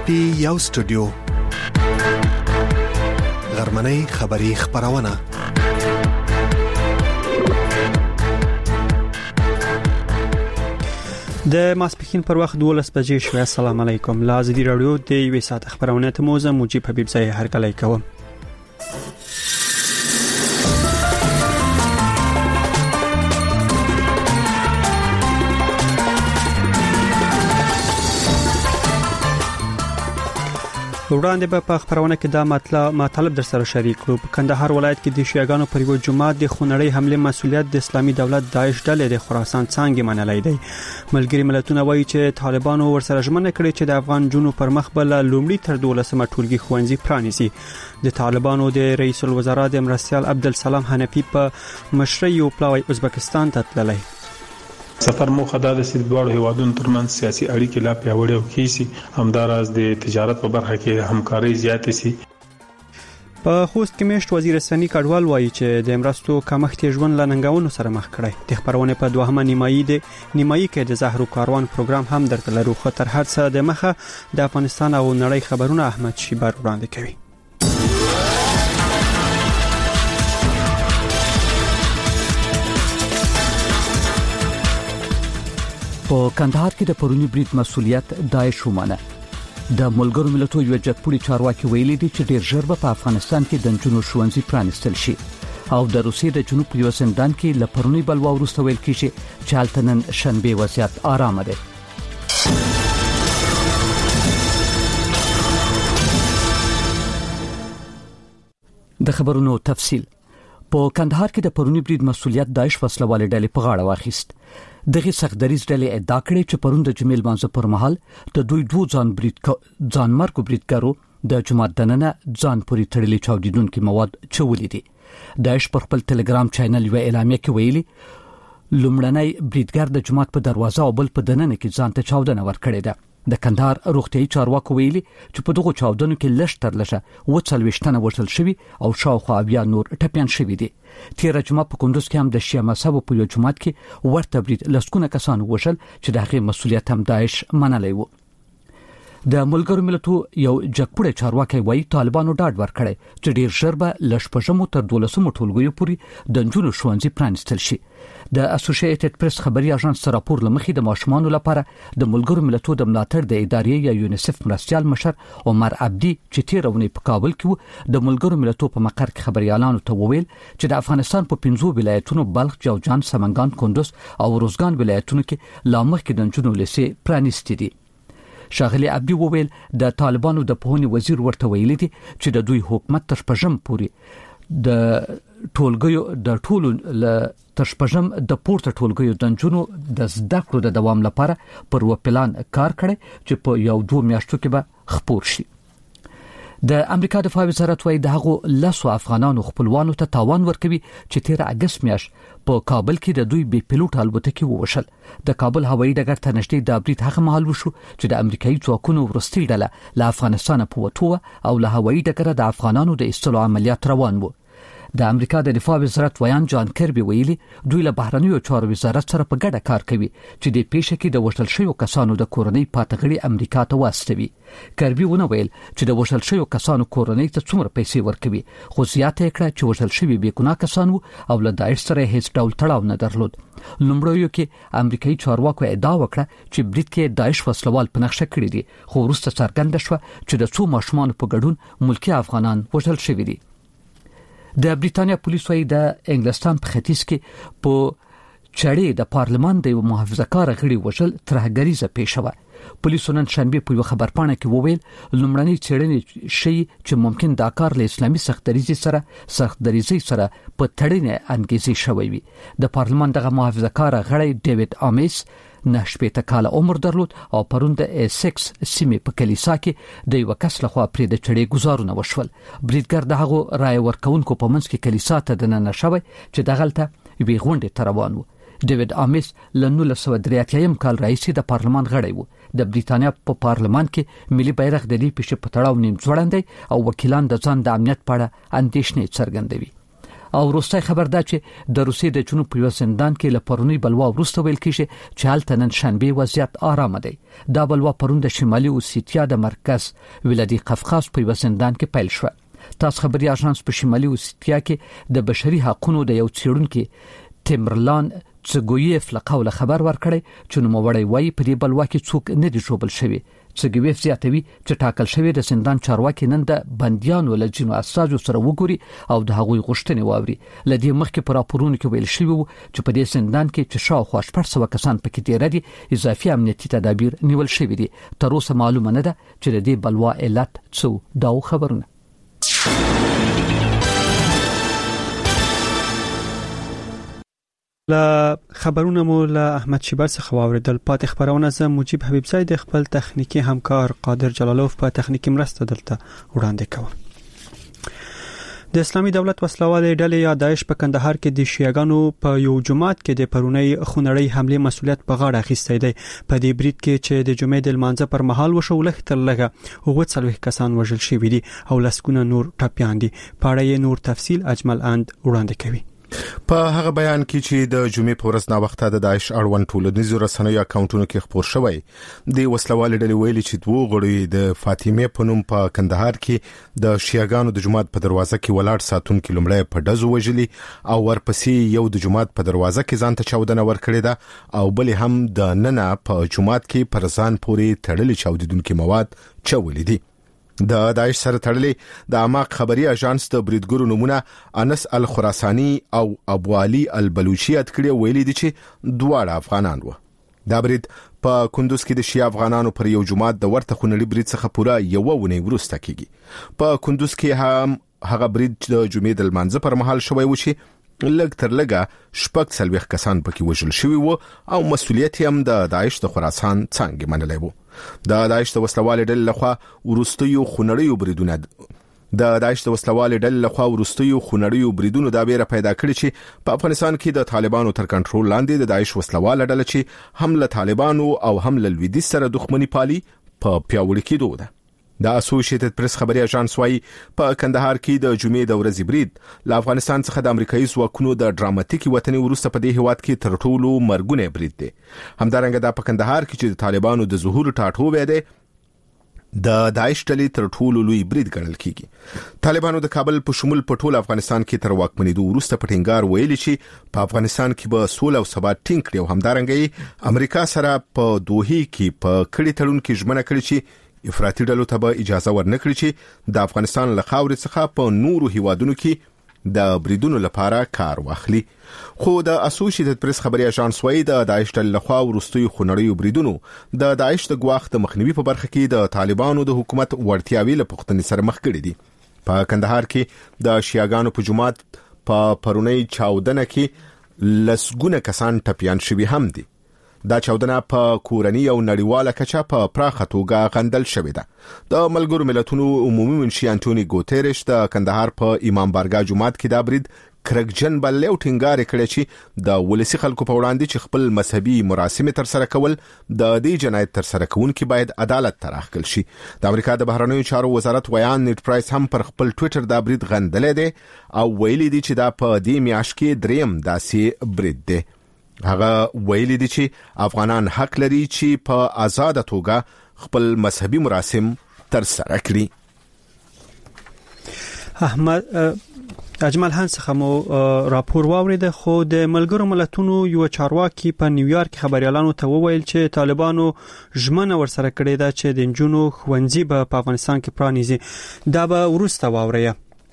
پی یو سټوډیو غرمنۍ خبری خبرونه د ماسپښین پر وخت 12 بجې شوه. السلام علیکم. لا ازدی رادیو د یوې ساعت خبرونه ته موزه مجيب حبیب زای هر کله کوم. وړاندې په خبرونه کې دا مطلب در سره شریک کړو. په کندهار ولایت کې د شیعاګانو پر یو جماعت د خونړۍ حمله مسؤلیت د اسلامي دولت داعش ډلې د خراسان څنګه منلای دی. ملګری ملتونه وایي چې طالبانو ورسره ژمنه کړې چې د افغان جنو پر مخ بل لومړی تر 12مه ټولګي خوندې پرانیسي. د طالبانو د رئیس الوزرا د مرستیال عبدالسلام حنفی په مشرۍ یو پلاوی ازبکستان ته تللی. سفر موخه د دوه هیوادونو ترمنځ سیاسي اړیکې لا پیاوړې او کیسي همداراز د تجارت په برخه کې همکاري زیاتې سي. په خوست کې مشت وزیر سنی کډوال وایي چې د امرستو کمښت ژوند لنګاونو سره مخ کړي. د خبرونه په دوهمه نیمایي کې د زهرو کاروان پروګرام هم درته لرو. خطر هر څه د مخه د افغانستان او نړۍ خبرونه احمد شیبر وړاندې کوي. په کندهار کې د پرونی برید مسؤلیت داعش ومانه. د ملګرو ملتونو یو جګپوړي چارواکي ویلي دي چې ډیر ژر به په افغانستان کې د جنونو ښوونځي پرانیستل شي او د روسیې د جنوب په یو زندان کې له پرونی بلوا وروسته ویل کیږي چې هلته نن شنبه وضعیت آرام دی. د خبرونو تفصیل. په کندهار کې د پرونی برید مسؤلیت داعش وسلوالې ډلې په غاړه واخیست. دغه سختدریز ډلې ادعا کړې چې پرون د جمیل مانزه پر مهال د دوی دوه ځانمرګو بریدګرو د جماعت دننه ځان پوری تړلې چاودیدونکو مواد چولې دي. داعش پر خپل ټلګرام چینل یو اعلامیه کې ویلي لومړنی بریدګر د جماعت په دروازه او بل په دننه کې ځان ته چاودنه ورکړې ده. د کندهار روغتيایي چارواکو ویلي چې په دغه چاودنو کې لشتر لشه 40 تنه وژل شوي او شاوخوا بیا نور ټپيان شوي دي. تیر جمعه په کندوز کې هم د شیعه مذهب په یو جماعت کې ورته برید لسکونه کسان وژل چې د هغې مسؤلیت هم داعش منلی و. د ملګرو ملتونو یو جګپوړی چارواکي وایي طالبانو ډاډ ورکړی چې ډیر ژر به لشپژمو تر 12مو ټولګیو پورې د جنونو ښوونځي پرانیستل شي. د اسوسییټډ پریس خبري اژانس راپور لمخې د ماشومانو لپاره د ملګرو ملتونو د ملاتړ د ادارې یا یونیسف مرستیال مشر عمر عبدي چې تیرونه په کابل کې د ملګرو ملتونو په مقر کې خبريالانو ته وویل چې د افغانستان په 5 ولایتونو بلخ، جوزجان، سمنګان، کندوز او روزګان ولایتونو کې لا مخکې د جنونو لیسې پرانیستې دي. شاغلی عبدي وویل د طالبانو د پوهنې وزیر ورته ویلي دي چې د دوی حکومت تر شپږم پورې د ټولګیو د ټولو تر شپږم د پورته ټولګیو د جنونو د زده کړو د دوام لپاره پر و پلان کار کړي چې په یو 2 میاشتو کې به خپور شي. د امریکا دفاع وزارت وايي د هغو لاسو افغانانو خپلوانو ته تاوان ورکوي چې 13 اگست میاشت په کابل کې د دوی بي پيلوټ الوتکې ووشل. د کابل هوایي ډګر ته نږدې د برید هغه مهال وشو چې د امریکایي ځواکونو ورستۍ ډله له افغانستان په وټو او له هوایي ډګر د افغانانو د ایستلو عملیات روان وو. د امریکا د دفاع وزارت ویان جان کربي ویلي دوی له بهرنیو چارو وزارت سره په ګډه کار کوي چې د پیښه کې د وژل شویو کسانو د کورنۍ پاتغړي امریکا ته واستوي. کربي ونه ویل چې د وژل شویو کسانو کورنۍ ته څومره پیسې ورکوي، خو زیاته کړه چې وژل شوی بې ګناه کسان او له داعش سره هیڅ ډول تړاو نه درلود. لومړیو کې امریکایي چارواکو ادعا وکړه چې برید کې داعش وسلوال په نقشه کړی دي، خو وروسته څرګنده شوه چې د څو ماشومان په ګډون ملکی افغانان وژل شوي دي. د بریټانیا پولیسو د انګلستان په ختیځ کې په چړې د پارلمان د محافظه‌کار غړي وژل ترهګریزه پیښه وه. پولیسو نن شنبه په خبرپاڼه کې وویل لومړنۍ څېړنې شي چې ممکن دا کار له اسلامي سختدریزي سره په تړنې انګیزې شوی وي. د پارلمان دغه محافظه‌کار غړی ډیوډ آمیس 9 کاله عمر درلود او پرون د ایسکس سیمې په کلیسا کې د یو کس لخوا پرې د چړې گزارونه وشول. بریدګر دغه رائے ورکونکو په منځ کې کلیسا ته دننه شوی چې دغلته وی غونډه تروان و. ډیوډ آمیس له 1983 کال راهیسې د پارلمان غړی و. د بریټانیا په پارلمان کې ملي بیرغ د دې پیښې په تړاو نیم ځوړندې او وکیلان د ځان د امنیت په اړه اندېښنې څرګندوي. او وروستي خبر دا چې د روسیې د جنوب په زندان کې لپرونی بلوا وروسته ویل کیږي چې هلته نن شنبه وضعیت آرام دی. دا بلوا پرون د شمالي اوسیتیا د مرکز ولادي قفقاز په زندان کې پیل شو. تاسو خبري اژانس په شمالي اوسیتیا کې د بشري حقوقو د یو څېړونکو تیمرلان څګویف له قوله خبر ورکړی چې نو موړی وای په دې بلوا کې څوک نه دي جوړل شوی. څګویف زیاتوي چې ټاکل شوی د زندان چارواکي نن د بنديانو له جنو اساسو سره وګوري او د هغوی غوښتنې واوري. لدی مخکې پر راپورونو کې ویل شوی چې په دې زندان کې چې شاوخوا 400 کسان پکې دي ردي اضافي امنیتي تدابیر نیول شوی دي. تر اوسه معلومه نه ده چې د دې بلوا علت څه دا خبرونه. لا خبرونه مو له احمد شیبر څخه واوریدل. پاتې خبرونه زه مجيب حبیب زید خپل تخنیکی همکار قادر جلالوف په تخنیکی مرسته دلته وړاندې کوم. د اسلامي دولت وسلواله ډلې یا داعش په کندهار کې د شیعاګانو په یو جماعت کې د پرونی خونړی حمله مسولیت په غاړه اخیستی دی. په دې برید کې چې د جمعې د لمانځه پر مهال وشو لختر لګه او 40 کسان وژل شوي دي او لسکونه نور ټپيان دي. په اړه نور تفصيل اجمل اند وړاندې کوي. په هغه بیان کې چې د جمعې په ورځ نا وخته د داعش اړوند ټولنیزو رسنیو اکاونټونو کې خبر شوی د وسلوال ډلې ویلي چې دوه غړي د فاطمه په نوم په کندهار کې د شیعاګانو د جماعت په دروازه کې ولاړ ساتونکو لمړی په دزو وجلي او ورپسې یو د جماعت په دروازه کې ځان ته چاودنه ورکړې ده او بل هم د ننه په جماعت کې پر ځان پورې تړلې چاودیدونکو مواد چولې دي. د داعش سره تړلې د اماق خبري اژانس د بریدګرو نمونه انس الخراساني او ابو علي البلوچي اتکړي ویلي دي چې دواړه افغانان وو. دا برید په کندوز کې د شیعه افغانانو پر یو جماعت د ورته خونړي برید څخه پوره یو ونی ورسته کیږي. په کندوز کې هم هغه برید د جمعې د لمانځه پر مهال شوی و چې لږ تر لږه شپږ سلويخ کسان پکې وژل شوي وو او مسؤلیت هم د داعش د خراسان څنګه منلای وو. د داعش د وسلوال ډلې لخوا ورستیو خونړیو بریدونه دا بیره پیدا کړی چې په افغانستان کې د طالبانو تر کنټرول لاندې د داعش وسلوال ډله چې هم له طالبانو او هم له لویدیځ سره دښمنی پالي په پیاوړي کېدو ده. د اسوسییټډ پریس خبري اژانس وايي په کندهار کې د جمعې د ورځې برید له افغانستان څخه د امریکایي ځواکونو د ډراماتیکي وطني وروسته په دې هیواد کې تر ټولو مرګونه برید دی. همدارنګه د په کندهار کې چې د طالبانو د ظهور ټاټوبه دی د داعش ډلې تر ټولو لوی برید ګڼل کیږي. طالبانو د کابل په شمول په ټول افغانستان کې تر واکمنېدو وروسته په ټینګار ویلي چې په افغانستان کې به سوله او ثبات ټینګ کړي او همدارنګه امریکا سره په دوحه کې په کړي تړون کې ژمنه کړې چې افراطي ډلو ته به اجازه ورنکړي چې د افغانستان له خاورې څخه په نورو هیوادونو کې د بریدونو لپاره کار واخلي. خو د اسوسییټډ پریس خبري اژانس وايي د داعش ډلې لخوا ورستیو خونړیو بریدونو د داعش د ګواښ د مخنیوي په برخه کې د طالبانو د حکومت وړتیاوي له پوښتنې سره مخ کړي دي. په کندهار کې د شیعاګانو په جماعت په پرونی چاودنه کې لسګونه کسان ټپيان شوي هم دي. دا چاودنه په کورنۍ او نړیواله کچه په پراخه توګه غندل شوې ده. د ملګرو ملتونو عمومي منشي انټونی ګوتيريش د کندهار په امام بارګاه جماعت کې دا برید کرکجن بلې او ټینګار کړی چې د ولسی خلکو په وړاندې چې خپل مذهبي مراسم تر سره کول د دې جنایت تر سره کوونکي باید عدالت ته راغلی شي. د امریکا د بهرنیو چارو وزارت ویان نیټ پرایس هم پر خپل ټوئیټر دا برید غندلې ده او ویلي دي چې دا په دې میاشت کې دریم داسې برید دی. هغه ویلي دي چې افغانان حق لري چې په آزاد توګه خپل مذهبي مراسم تر سره کړي. احمد اجمل هان څخه مو راپور واورید. خو د ملګرو ملتونو یو چارواکي په نیویارک خبريالانو ته وویل چې طالبانو ژمنه ورسره کړې ده چې د جنونو خوندزي په افغانستان کې پرانیزي. دا به ورسته واوري.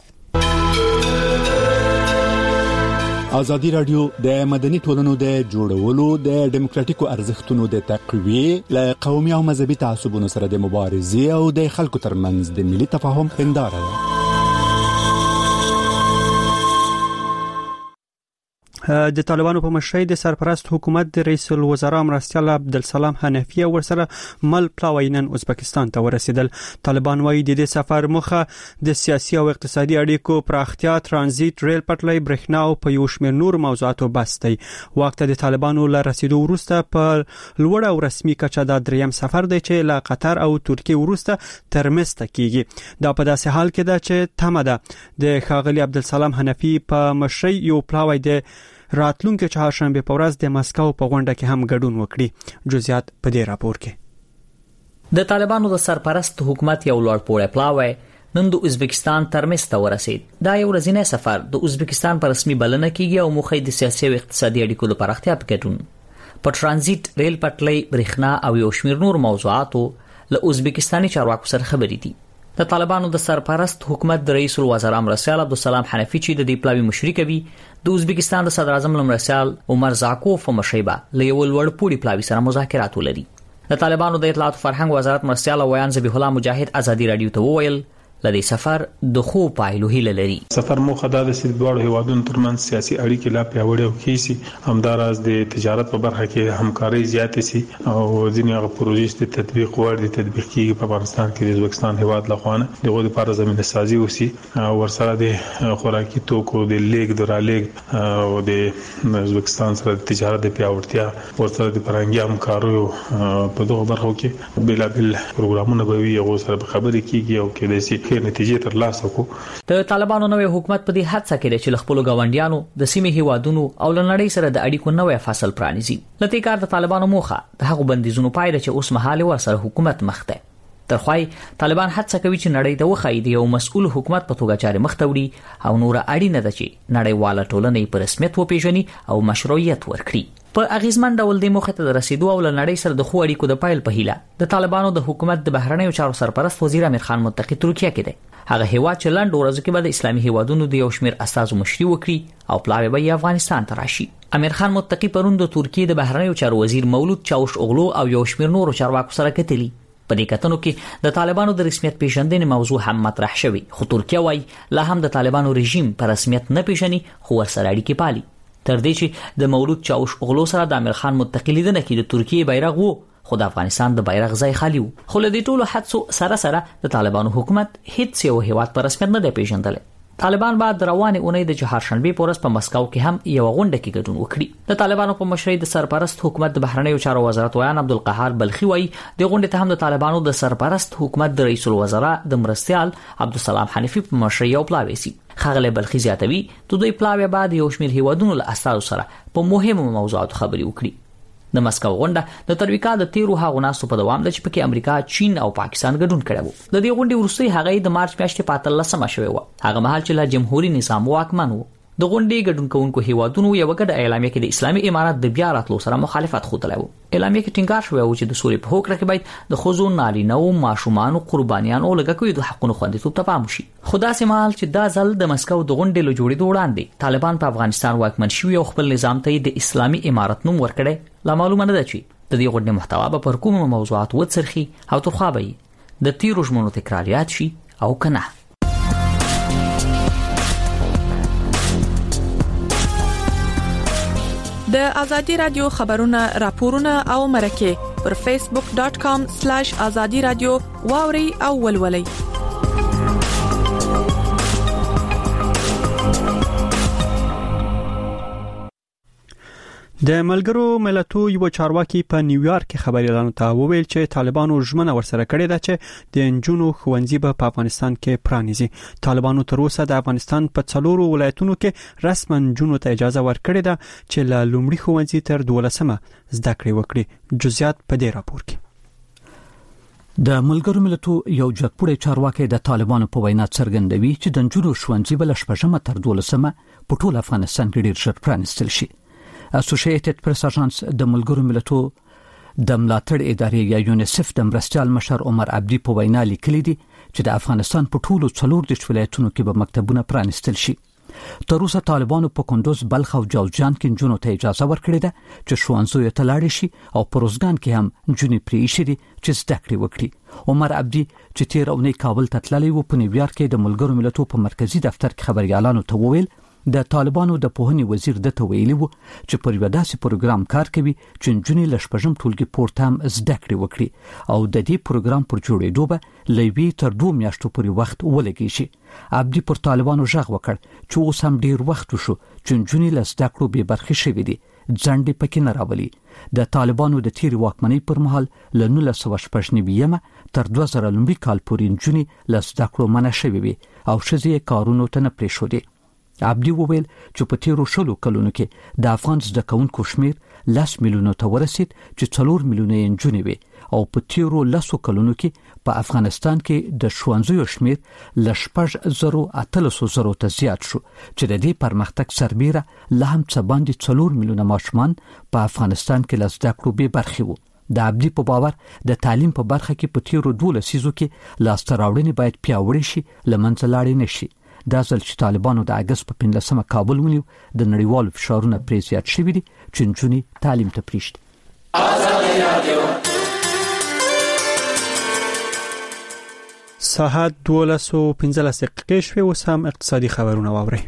ازادي رادیو د مدني ټولنو د جوړولو د دیموکراتیکو ارزښتونو د تقویه ل قومي او مذهبي تعصبونو سره د مبارزې او د خلکو ترمنځ د ملي تفاهم هنداره ده. د طالبانو په مشرۍ د سرپرست حکومت د رئیس الوزرا مرستیال عبدالسلام حنفی ورسره مل پلاوینن ازبکستان ته ورسېدل. طالبان وايي د دې سفر مخه د سیاسي او اقتصادي اړیکو پراختیا، ترانزیت، ریل پټلۍ، برېښنا او په یو شمېر نور موضوعاتو بس دی. وخت د طالبانو له رسیدو وروسته په لوړ او رسمي کچه دا دریم سفر دی چې له قطر او ترکیه وروسته ترمنځ کیږي. دا په داسې حال کې ده چې تمه ده د ښاغلي عبدالسلام حنفی په مشرۍ یو پلاوی د راتلونکي چهارشنبه په ورځ د مسکو په غونډه کې هم ګډون وکړي. جزئیات په دې راپور کې. د طالبانو د سرپرست حکومت یو لوړ پوړی پلاوی نن د ازبکستان ترمنځ ته ورسید. دا یو ورځنی سفر د ازبکستان په رسمي بلنه کېږي او مخې د سیاسي او اقتصادي اړیکو د پراختیا په ګډون په ترانزیت، ریل پټلۍ، برېښنا او یو شمېر نور موضوعاتو له ازبکستاني چارواکو سره خبرې دي. د طالبانو د سرپرست حکومت د رئیس الوزرا مرستیال عبدالسلام حنفی چې د دې پلاوی مشري کوي د ازبکستان د صدر اعظم مرستیال عمر زاکوف مشیبه له یو لوړ پوړي پلاوی سره مذاکرات ولري. د طالبانو د اطلاعات فرهنګ وزارت مرستیال ویان ذبیح الله مجاهد ازادي رادیو ته وویل لدی سفر د خو پایلو هیله لري. سفر موخه د سیدوالو هیوادونو ترمنځ سیاسي اړیکې لا پیاوړې او کیسي، همداراز د تجارت په برخه کې همکاري زیاتې سي او ځینې هغه پروژې د تطبیق وړ د تطبیق کیږي په افغانستان کې د ازبکستان هیواد لخوا دغه لپاره زمينه سازي وسی او ورسره د خوراکي توکو د لیګ درالیګ او د ازبکستان سره د تجارت د پیاوړتیا ورسره د فرهنګي همکارو په دغه برخو کې بلابل پروګرامونه به وي او سره خبرې کیږي او کې د سي نتیجې تر لاسه کو. د طالبانو نوې حکومت په دې هڅه کې چې خپل غونډیانو د سیمې هیوادونو او لنړۍ سره د اړیکو نوې فصل پرانیزي. لته کار د طالبانو موخه د هغو بندیزونو پایله چې اوس مهاله ورسره حکومت مخته ترخوای طالبان هڅه کوي چې نړۍ ته وخایي د یو مسؤل حکومت په توګه چارې مخ ته وړي او نور اړینه ده چې نړیواله ټولنه په رسمیت وپیژني او مشروعیت ورکړي. په اغیزمن ډول د موخه ته رسیدو او لنړۍ سره د خو اړیکو د پایل په هیله د طالبانو د حکومت د بهرنیو چارو سرپرست وزیر امیر خان متقی ترکیه کې دی. هغه هیواد چې لاندې ورځو کې به د اسلامي هیوادونو د یو شمیر اساسو مشري وکړي او پلاوی به افغانستان ته راشي. امیر خان متقی پرون د ترکیه د بهرنیو چارو وزیر مولود چاوش اوغلو او یو شمیر نورو چارواکو سره کتلی. په دې کتنو کې د طالبانو د رسمیت پیژندنې موضوع هم مطرح شوی، خو ترکیه وايي لا هم د طالبانو رژیم په رسمیت نه پیژني خو ورسره اړیکې پالي. تر دې چې د مولود چاوش اوغلو سره د امیر خان متقی لیدنه کې د ترکیه بیرغ وو خو د افغانستان د بیرغ ځای خالی وو. خو له دې ټولو حادثو سره د طالبانو حکومت هیڅ یو هیواد په رسمیت نه دی پیژندل. طالبان بعد روانه اونۍ د چهارشنبه په ورځ په مسکو کې هم یو غونډه کې ګډون وکړي. د طالبانو په مشرۍ د سرپرست حکومت د بهرنیو چارو وزارت ویان عبدالقهار بلخي وايي د غونډې ته هم د طالبانو د سرپرست حکومت د رئیس الوزرا د مرستیال عبدالسلام حنفی په مشرۍ او پلاوی سي. خغله بلخي زیاتوي د دوی پلاوی بعد یو شمېر هیوادونو له اساسو سره په مهمو موضوعاتو خبري وکړي. د مسکو غونډه د ترویکا د 13 هغو ناسو په دوام د چې پکې امریکا، چین او پاکستان ګډون کړي وو. د دې غونډې وروسته هغه د مارچ میاشتې په 13مه شوی و، هغه مهال چې له جمهوریت نظام واکمن وو. د غونډې ګډون کوونکو هیوادونو یو ګډه اعلامیه کې د اسلامي امارات د بیا راتلو سره مخالفت خوتلی وو. اعلامیه کې ټینګار شوی و چې د سولې په هوکړه کې باید د ښځو، نارینه‌و، ماشومانو، قربانیانو او لږکیو د حقونو خوندیتوب ته پام وشي. خو داسې مهال چې دا ځل د مسکو د غونډې له جوړېدو وړاندې طالبان په افغانستان واکمن شوي او خپل نظام ته د اسلامي امارت نوم ورکړی، لا معلومه نه ده چې د دې غونډې محتوا به پر کومو موضوعات وڅرخي او ترخوا به د تیرو ژمنو تکراریات شي او کنه. د ازادي رادیو خبرونه، راپورونه او مرکه پر facebook.com/azadi radio واوري او ولولي. د ملګرو ملتونو یو چارواکي په نیویارک کې خبري اعلان ته وویل چې طالبانو ژمنه ورسره کړې ده چې د انجونو ښوونځي په افغانستان کې پرانیزي. طالبانو تر اوسه د افغانستان په 4 ولایتونو کې رسماً انجونو ته اجازه ورکړې ده چې له لومړي ښوونځي تر 12مه زده کړې وکړي. جزئیات په دې راپور کې. د ملګرو ملتونو یو جګپوړی چارواکي د طالبانو په وینا څرګندوي چې د انجونو ښوونځي بل شپږمه تر 12مه په ټول افغانستان کې ډیر ژر پرانیستل شي. اسوسییټډ پریس اژانس د ملګرو ملتونو د ملاتړ ادارې یا یونیسف د مرستیال مشر عمر عبدي په وینا لیکلي دي چې د افغانستان په ټولو 14 ولایتونو کې به مکتبونه پرانیستل شي. تر اوسه طالبانو په کندوز، بلخ او جوزجان کې انجونو ته اجازه ورکړې ده چې ښوونځیو ته لاړ شي او په روزګان کې هم انجونې پرېښې دي چې زده کړې وکړي. عمر عبدي چې تیر اونۍ کابل ته تللی و په نیویارک کې د ملګرو ملتونو په مرکزی دفتر کې خبريالانو ته وویل د طالبانو د پوهنې وزیر د تویلی وو چې پر یو داسې پروګرام کار کوي چې جنونی لشپژم ټولګي پورته هم زده کړې وکړي او د دې پروګرام پر جوړېدو به لوي تر 2 میاشتو پورې وخت ولګي شي. عبدي پر طالبانو ژغ وکړ چې اوس هم ډیر وخت وشو چې جنونی لسته کړو به برخه شوي دي ځنډې پکې نه راولي. د طالبانو د تیر واکمنۍ پر مهال ل 1999 تر 2000 لومړي کال پورې جنونی لسته کړو منع شوي وي او شذې کارونو ته نه پریښودي. عبدي وویل چې په تیرو شلو کلونو کې د افغان زده کوونکو شمیر 10 میلیونو ته ورسید چې 4 میلیونه یې جنونی وي او په تیرو 10 کلونو کې په افغانستان کې د ښوونځیو شمیر ل 8,800 ته زیات شو چې د دې پرمختګ سربېره لا هم څه باندې 4 میلیونه ماشومان په افغانستان کې لزده کړو به برخې وو. د عبدي په باور د تعلیم په برخه کې په تیرو 12 لسیزو کې لاسته راوړنې باید پیاوړې شي لمنځه لاړې نشي. دا ځل چې طالبانو د اگست په 15 کابل ونیو د نړیوالو فشارونو پرې زیات شوي دي چې جنونی تعلیم ته پریږدي. ساعت 12:15 دقیقې شوې. اوس هم اقتصادي خبرونه واورئ.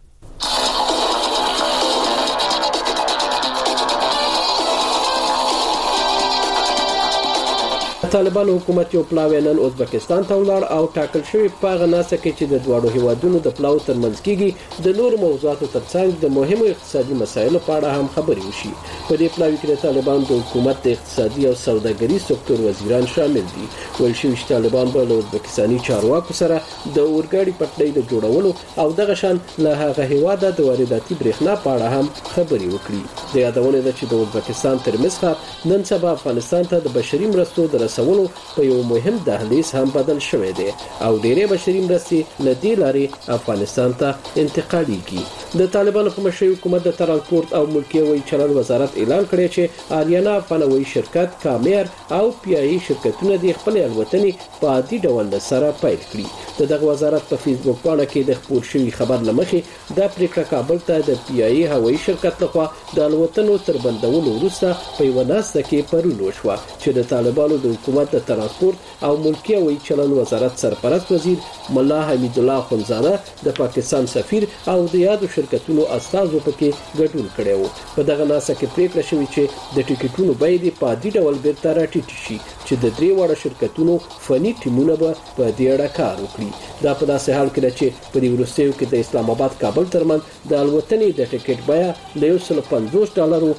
طالبانو حکومت یو پلاوی نن ازبکستان ته ولاړ او ټاکل شوی په غناسه کې چې د دوړو هیوادونو د پلاو ترمنځ کېږي د نور موضوعاتو ترڅنګ د مهمو اقتصادي مسایلو په اړه هم خبرې وشي. په دې پلاوی کې د طالبانو د حکومت د اقتصادي او سوداګري سکتور وزیران شامل دي. ویل شوی چې طالبان به له ازبکستاني چارواکو سره د اورګاډي پټلۍ د جوړولو او دغه شان له هغه هیواده د وارداتي برېښنا په اړه هم خبرې وکړي. د یادونه ده چې د ازبکستان ترمنځ نن سبا افغانستان ته د بشري مرستو د رسولو په یو مهم دهلیز هم بدل شوی دی او ډېرې بشري مرستې له دې لارې افغانستان ته انتقالېږي. د طالبانو په مشرۍ حکومت د ترانسپورت او ملکي هوایي چلند وزارت اعلان کړی چې آریانا افغانوي شرکت کامیر او پیایي شرکتونه د خپل الوتنې په عادي ډول سره پیل کړي. دغه وزارت په فیسبوک باندې کې د خبر شوی خبر لمخې د پریکړه کابل ته د پیایي هوایي شرکت لخوا د الوتنو تر بندولو وروسته په یو ناسته کې پرون وشوه چې د طالبانو د حکومت د ترانسپورت او ملکي هوایي چلند وزارت سرپرست وزیر ملا حمید الله خنزانه د پاکستان سفیر او د یادو شرکتونو استازو پکې ګډون کړو. په دغه ناسته کې پریکړه شوې چې د ټیکټونو بیې په عادي ډول بیرته راټیټ شي چې د درې وړو شرکتونو فني ټیمونه به په دې اړه کار وکړي. دا په داسې حال کې چې په دې وروستیو کې د اسلام آباد کابل ترمن د الوتنې د ټیکټ بیه له $150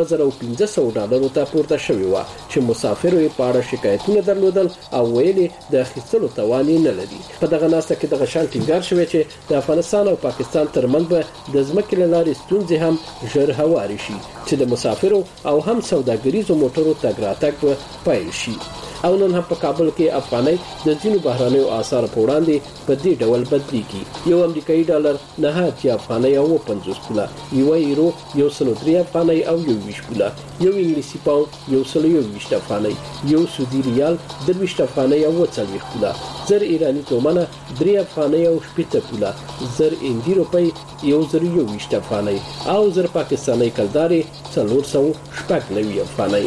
$2,500 ته پورته شوې و چې مسافرو یې په اړه شکایتونه درلودل او ویلي د اخیستلو توان نه لري. په دغه ناسته کې دغه شان ټینګار شوی چې د افغانستان او پاکستان ترمن به د ځمکې له لارې ستونزې هم ژر هواري شي چې د مسافرو او هم سوداګریزو موټرو تګ راتګ پیل شي. او نن هم په کابل کې افغانۍ د ځینو بهرانیو آثار په وړاندې په دې ډول بدلیږي. یو امریکایي ډالر 9 افغانۍ او 50 پوله، یو یورو 103 افغانۍ او 20 پوله، یو انګلیسي پاوند 120 افغانۍ، یو سعودي ریال 20 افغانۍ او 40 پوله، زر ایرانی تومنه 3 افغانۍ او 80 پوله، زر هندي روپۍ 120 افغانۍ او زر پاکستاني کلداري 490 افغانۍ.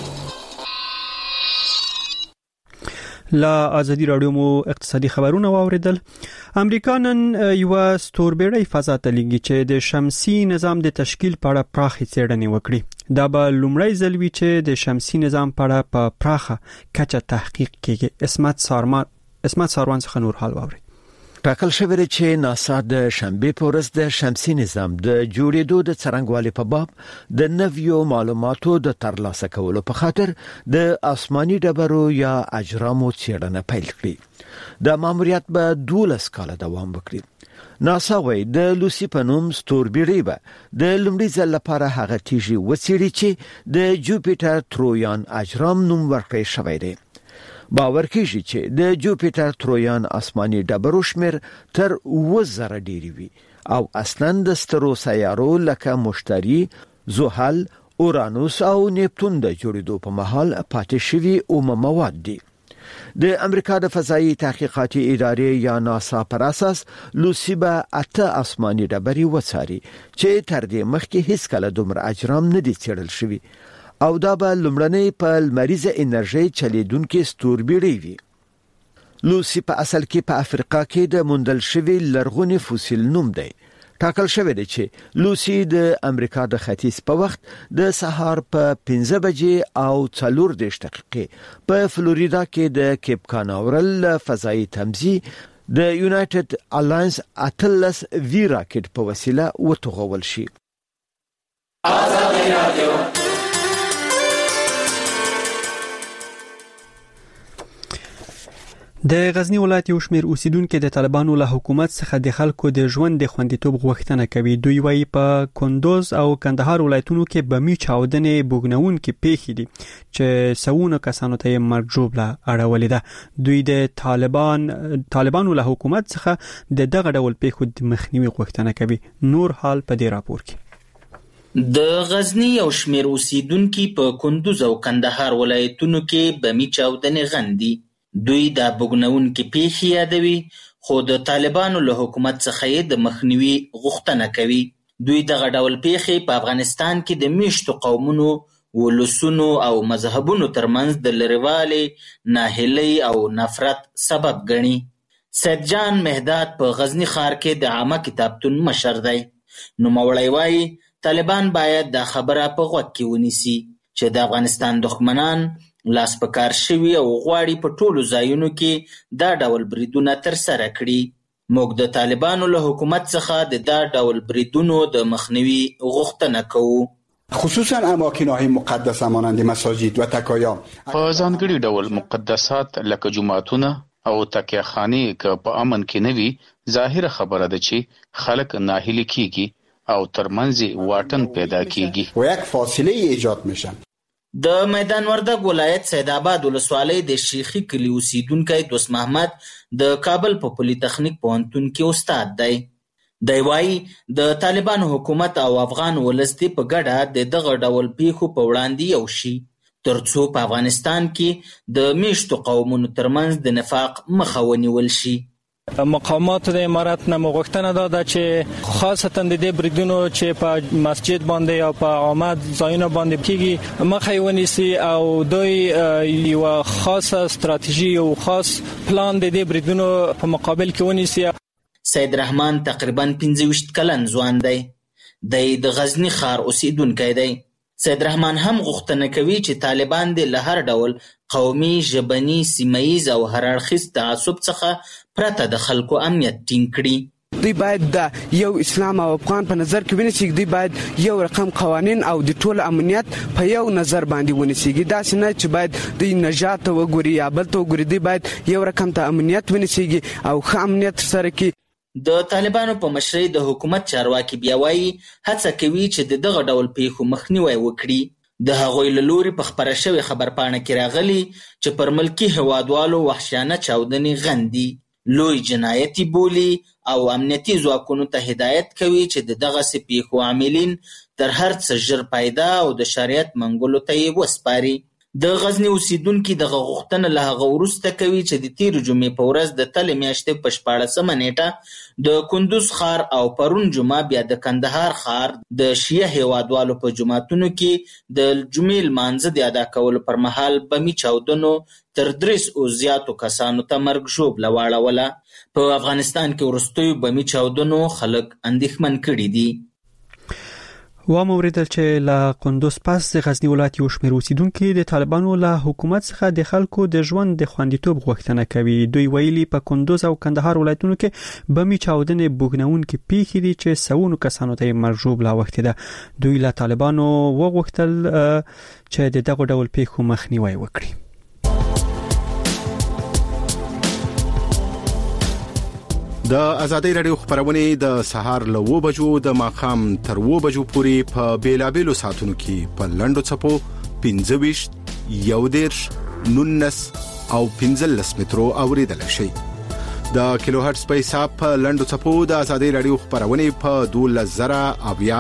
لا ازادي رادیو مو اقتصادي خبرونه واوریدل. امریکا نن یو ستوربېړی فضا ته لیږي چې د شمسي نظام د تشکیل په اړه پراخه څېړنې وکړي. دا به لومړی ځل وي چې د شمسي نظام په اړه په پراخه کچه تحقیق کیږي. اسمت ساروان څخه نور حال واوري. ټاکل شوی چې ناسا د شنبه په ورځ د شمسي نظام د جوړېدو د څرنګوالي په باب د نویو معلوماتو د ترلاسه کولو په خاطر د آسماني ډبرو یا اجرامو څېړنه پیل کړي. د ماموریت به 12 کاله دوام وکړي. ناسا وايي د لوسی په نوم ستوربېړی به د لومړي ځل لپاره هغه تیږي وڅېړي چې د جوپیټر ترویان اجرام نوم ورکړی شوی دی. باور کیږي چې د جوپیټر ترویان آسماني ډبرو شمیر تر 1000 ډیری وي او اصلاً د سترو سیارو لکه مشتري، زحل، اورانوس او نیپتون د جوړېدو په مهال پاتې شوي مواد دي. د امریکا د فضایي تحقیقاتي ادارې یا ناسا پر اساس لوسی به 8 آسماني ډبرې وڅاري چې تر دې مخکې هیڅ کله دومره اجرام نه دي څېړل شوي او دا به لومړنی په لمریزه انرژي چلیدونکو ستوربېړی وي. لوسی په اصل کې په افریقا کې د موندل شوی لرغونی فوسیل نوم دی ټاکل شوی دی چې لوسی د امریکا د ختیځ په وخت د سهار په 15 بجې او 4 دقیقې په فلوریدا کې د کیپ کاناورل فضایی تمځي د یونایټډ الاینس اتلس وی راکټ په وسیله وتوغول شي. د غزنی ولایت یو شمېر اوسیدونکو د طالبانو له حکومت څخه د خلکو د ژوند د خوندیتوب غوښتنه کوي. دوی وايي په کندوز او کندهار ولایتونو کې بمي چاودنې بوګنونکو پیښې دي چې سوونه کسانو ته مرګ ژوبله اړولې ده. دوی د طالبانو له حکومت څخه د دغه ډول پیښو د مخنیوي غوښتنه کوي. نور حال په دې راپور کې. د غزنی یو شمېر اوسیدونکو په کندوز او کندهار ولایتونو کې بمي چاودنې غندي. دوی د بوګنونکو پیښې یادوي خو د طالبانو له حکومت څخه یې د مخنیوي غوښتنه کوي. دوی دغه ډول پیښې په افغانستان کې د میشتو قومونو، ولسونو او مذهبونو ترمنځ د لرېوالي، ناهیلۍ او نفرت سبب ګڼي. سید جان مهداد په غزنی ښار کې د عامه کتابتون مشر دی. نوموړی وایي طالبان باید دا خبره په غوږ کې ونیسي چې د افغانستان دښمنان لاس په کار شوي او غواړي په ټولو ځایونو کې دا ډول بریدونه ترسره کړي. موږ د طالبانو له حکومت څخه د دا ډول بریدونو د مخنیوي غوښتنه کوو. خصوصا اماکن‌های مقدسه مانند مساجد و تکایا په ځانګړي ډول مقدسات لکه جوماتونه او تکیه خانې که په امن کې نه وي، ظاهره خبره ده چې خلک ناهیلي کیږي او ترمنځ واټن پیدا کیږي و یک فاصله ایجاد میشن. د میدان وردګ ولایت سید آباد ولسوالۍ د شیخي کلي اوسیدونکی دوست محمد د کابل په پولي تخنیک پوهنتون کې استاد دی. دی وایي د طالبانو حکومت او افغان ولس دې په ګډه د دغه ډول پیښو په وړاندې یو شي ترڅو په افغانستان کې د میشتو قومونو ترمنځ د نفاق مخه ونیول شي. مقامات د امارات نه مغوښتنه ده چې خاصتا د دې بریدونو چې په مسجد باندې او په عامه ځایونو باندې کیږي مخه ونیسي او دوی یو خاصه ستراتیژي او خاص پلان د دې بریدونو په مقابل کې ونیسي. سید رحمان تقریبا 25 کلن ځوان دی. د غزنی ښار اوسیدونکی دی. سید رحمان هم غوښتنه کوي چې طالبان د له هر ډول قومي، ژبني، سیمه‌ییز او هر اړخیز تعصب څخه پرته د خلکو امنیت ټینګ کړي. دوی باید د یو اسلام او افغان په نظر کې ونیسي. دوی باید یو رقم قوانین او د ټول امنیت په یو نظر باندې ونیسي. دا څنګه چې باید د نجات وګوري یا بل ته وګوري. دوی باید یو رقم ته امنیت ونیسي او ښه امنیت سره کې. د طالبانو په مشرۍ د حکومت چارواکي بیا وایي هڅه کوي چې دغه ډول پیښو مخنیوی وکړي. د هغوی له لوري په خپره شوې خبرپاڼه کې راغلي چې پر ملکي هیوادوالو وحشیانه چاودنې غندي، لوی جنایتي بولي او امنیتي ځواکونو ته هدایت کوي چې د دغسې پیښو عاملین تر هر څه ژر پیدا او د شریعت منګولو ته یې وسپاري. د غزنی اوسیدونکي دغه غوښتنه له هغه وروسته کوي چې د تېرې جمعې په ورځ د تلې میاشتې په 14مه نیټه د کندوز ښار او پرون جمعه بیا د کندهار ښار د شیعه هیوادوالو په جوماتونو کې د جمعې لمانځه د ادا کولو پر مهال بمي چاودنو تر 300 زیاتو کسانو ته مرګ ژوبله واړوله. په افغانستان کې وروستیو بمي چاودنو خلک اندېښمن کړي دي. واموریدل چې له قندوز پس د غزنی ولایت یو شمېر اوسیدونکو د طالبانو له حکومت څخه د خلکو د ژوند د خوندیتوب غوښتنه کوي. دوی ویلي په کندوز او کندهار ولایتونو کې بمي چاودنې بوګنونکو پیښې دي چې سوونو کسانو ته مرګ ژوبله اوښتې ده. دوی له طالبانو وغوښتل چې د دغه ډول پیښو مخنیوی وکړي. د ازادي رادیو خبرونه د سهار له 2 بجو د ماخام تر 2 بجو پورې په بیلابېلو ساعتونو کې په لندو چپو 15 11 19 او 15 مترو اوریدل شي. د کیلو هرتز په حساب په لندو چپو د ازادي رادیو خبرونه په 12000 اویا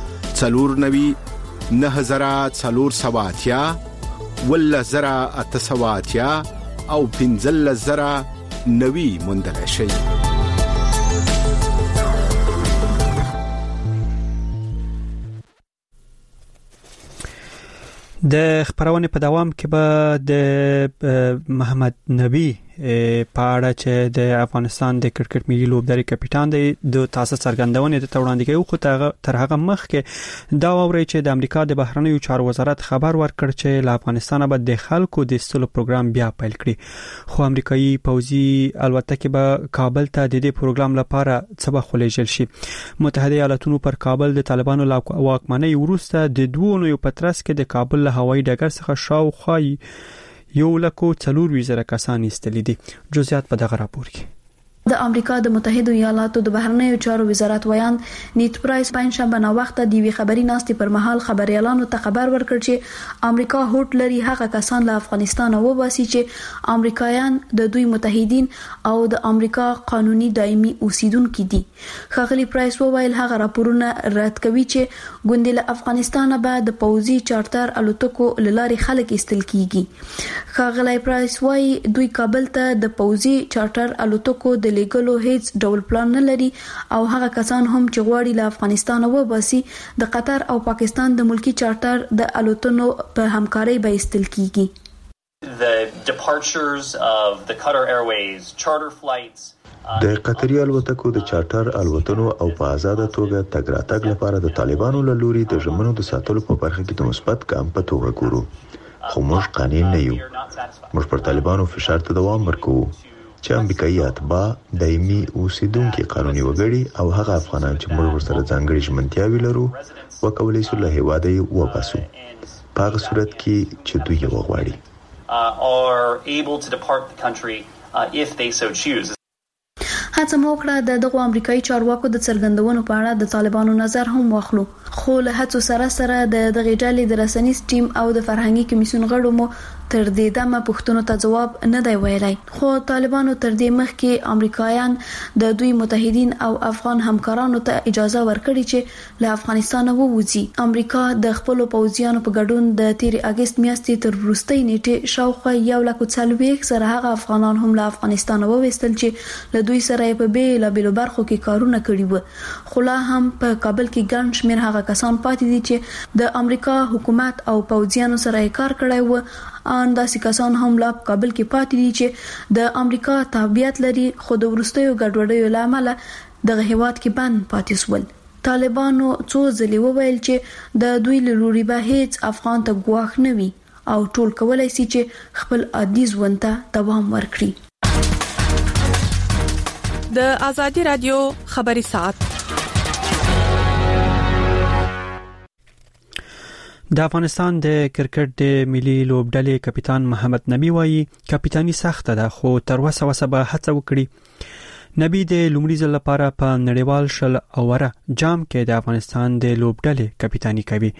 490 9480 ولزرا اتسواتیا او 15000 نوي مندل شي. د خبرونه په دوام کې به د محمد نبی په اړه چې د افغانستان د کرکټ ملي لوبډلې کپټان دی د تاسو څرګندونې د وړاندې کوي خو تر هغه مخکې دا ووري چې د امریکا د بهرنیو چارو وزارت خبر ورکړ چې له افغانستان به د خلکو د استلو پروګرام بیا پیل کړي خو امریکایي پوځي الوتکې به کابل ته د دې پروګرام لپاره څه به خلیجل شي متحده ایالاتونو پر کابل د طالبانو واکمنۍ وروسته د 2 نوو پترس کې د کابل له هوایي ډګر څخه شاوخوا 1,400,000 کسان ایستلي دي جزئیات په دغه راپور کې د امریکا د متحده ایالاتو د بهرنیو چارو وزارت ویان نیت پرایس پنځشنبه نو وخت د وی خبري ناستي پر مهال خبريالانو ته خبر ورکړ چې امریکا هوټ لري هغه کسان له افغانستان وباسي چې امریکایان د دوی متحدین او د امریکا قانوني دایمي اوسیدونکو دي خغلی پرایس وویل هغه راپورونه رد کوي چې ګوندل افغانستان به د پوځي چارټر الوتکو لاري خلک استل کیږي خغلی پرایس وايي دوی کابل ته د پوځي چارټر الوتکو د لیګلو هیڅ ډول پلان نه لري او هغه کسان هم چې غواړي له افغانستان وباسي د قطر او پاکستان د ملکی چارټر د الوتنو په همکاري به استل کیږي The departures of the Qatar Airways charter flights د قطري الوتکو د چارټر الوتنو او په آزاده توګه تګ راتګ لپاره د طالبانو له لوري د ژمنو د ساتلو په برخه کې د مثبت ګام په توګه ګورو خو موږ قانون نه یو موږ پر طالبانو فشار ته دوام ورکوو چې امریکایي اتباع دایمي اوسیدونکو قانوني وګړي او هغه افغانان چې موږ ورسره ځانګړي ژمنتیاوي لرو وکولای شو له هیواده وباسو په هغه صورت کې چې دوی یې وغواړي are able to depart the country if they so choose هڅه موکړه دغه امریکایي چارواکو د څرګندونو په اړه د طالبانو نظر هم واخلو خو له هڅو سره د غېډالې د رسنیز ټیم او د فرهنګي کمیسیون غړو مو تر دې دمه پښتنو ته جواب نه دی ویلای خو طالبانو تر دې مخکې امریکایان د دوی متحدین او افغان همکارانو ته اجازه ورکړي چې له افغانستان ووځي امریکا د خپل پوځیانو په ګډون د 13 اگست میاشتې تر وروستۍ نیټه شاوخوا 140 سره هغه افغانان هم له افغانستان وویستل چې له دوی سره په بیلابیلو برخو کې کارونه کړي وو خو لا هم په کابل کې ګڼ شمېر هغه کسان پاتې دي چې د امریکا حکومت او پوځیانو سره کار کړی وو ان داسې کسان هم لا کابل کې پاتې دي چې د امریکا تابعیت لري خو د ورستیو ګډوډیو لامل د هیواد کې بند پاتې سول طالبانو څو ځلې وویل چې د دوی لوري به هیڅ افغان ته ګواښ نه وي او ټول کولای شي چې خپل عادي ژوند ته دوام ورکړي د ازادي رادیو خبري ساعت د افغانستان د کرکټ د ملي لوبډلې کپټان محمد نبی وایي کپټانی سخت ده خو تر وسه به هڅه وکړي نبی د لومړي ځل لپاره په نړیوال شل اوره جام کې د افغانستان د لوبډلې کپټانی کوي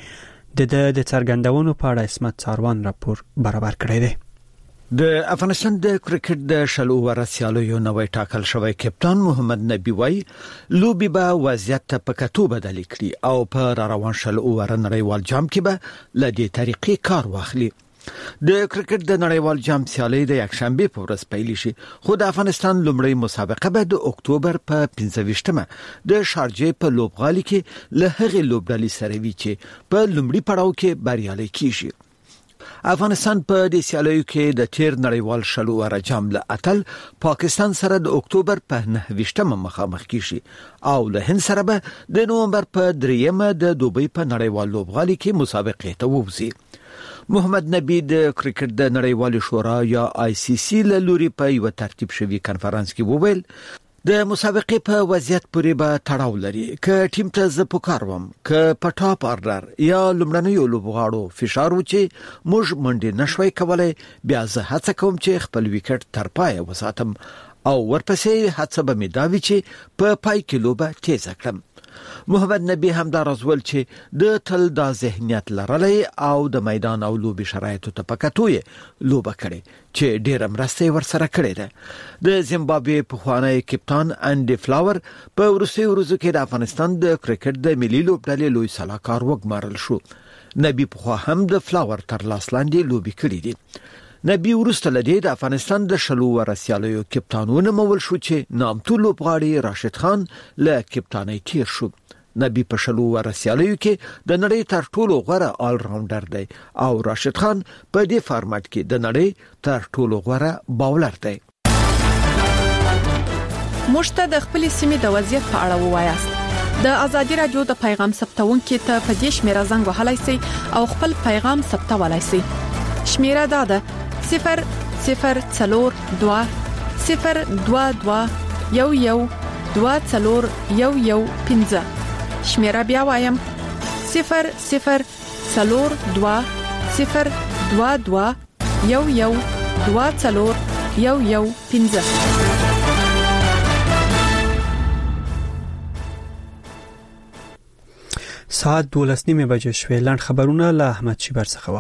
د څرګندونو په اړه اسمت ساروان راپور برابر کړی دی د افغانستان د کرکټ د شل اوور سیالیو نوې ټاکل شوی کپټان محمد نبی وای لوبي به وضعیت ته په کتو بدل کړي او په روان شل اوور نړیوال جام کې به لدې طریقې کار واخلي د کرکټ د نړیوال جام سیالي د یکشنبه په ورځ پیل شي خو د افغانستان لومړی مسابقه به د اکتوبر په 15مه د شارجه په لوبغالي کې له هغې لوبډلې سره وی چې په لومړي پړاو کې بریالي کیږي افغانستان په دې سیالیو کې د تیر نړیوال شل اوور جام له اتل پاکستان سره د اکتوبر په 9مه مخامخ کیږي او له هند سره به د نومبر په 3مه د دوبۍ په نړیوال لوبغالي کې مسابقه ته ووځي محمد نبی د کرکټ د نړیوال شورا یا ICC له لوري په یو ترتیب شوی کانفرنس کې وویل د مسابقې په وضعیت پورې به تړاو لري ک ټیم ته ز پکاروم ک په ټاپ آرډر یا لمړنیو لوبغاړو فشار وچی موږ منډي نشوي کولای بیا زه هڅه کوم چې خپل وکټ تر پای وساتم او ورپسې هڅه به مې داوي چې په پای کې لوبه تیز کړم محمد نبی هم دا رازول چې د تل د ذهنیت لرلې او د میدان او لوبي شرایطو ته پکاتوي لوبه کړي چې ډېر مرسته ورسره کړې ده د زیمبابوې په خوانی کپټان انډي فلاور په ورسي ورځو کې د افغانستان د کرکټ د ملي لوبډلې لوی سلاکار وګمارل شو نبی په خوا هم د فلاور تر لاس لاندې لوبي کړې دي نبی ورسته لدی د افغانستان د شلو ورسیالیو کپټانونه مول شو چې نامتو لوبغاړي راشد خان له کپټانۍ تیر شو نبی په شلو ورسیالیو کې د نړۍ تر ټولو غوره آل راونډر دی او راشد خان په دې فارمټ کې د نړۍ تر ټولو غوره باولر دی مشته د خپل سیمې د وضعیت په اړه ووایاست د ازادي رادیو د پیغام ثبتونکو ته په دې شمیره زنګ وهلای شئ او خپل پیغام ثبتولای شئ شمیره دا ده 0042 022 112415 شمیره بیا وایم 0042 022 112415 ساعت 12:30 بجې شوې لاند خبرونه له احمد شیبر څخه